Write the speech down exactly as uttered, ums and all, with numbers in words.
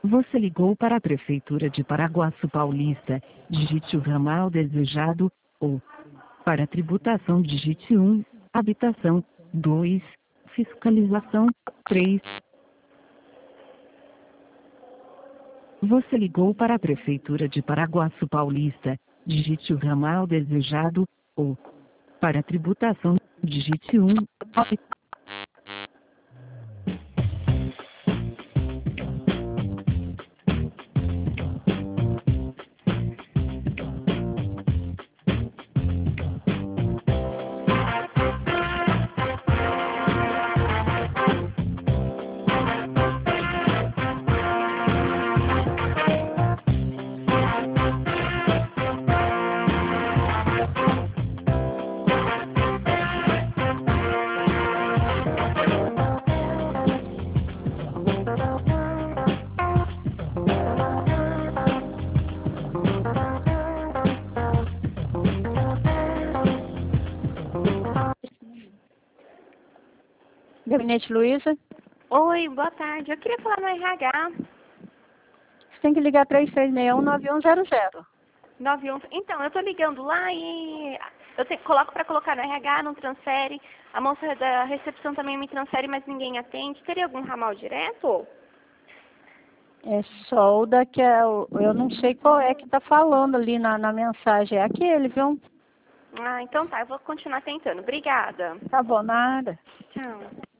Você ligou para a Prefeitura de Paraguaçu Paulista. Digite o ramal desejado, ou para tributação digite um, habitação, dois, fiscalização, três. Você ligou para a Prefeitura de Paraguaçu Paulista. Digite o ramal desejado, ou para tributação digite um. Gabinete Luiza, Oi, boa tarde. Eu queria falar no R H. você tem que ligar três três seis um, nove um zero zero. nove um. Então, eu tô ligando lá e eu te, coloco para colocar no R H, não transfere. A moça da recepção também me transfere, mas ninguém atende. Teria algum ramal direto? É só o daqui, eu não sei qual é que está falando ali na, na mensagem. É aquele, viu? Ah, então tá. Eu vou continuar tentando. Obrigada. Tá bom, nada. Tchau.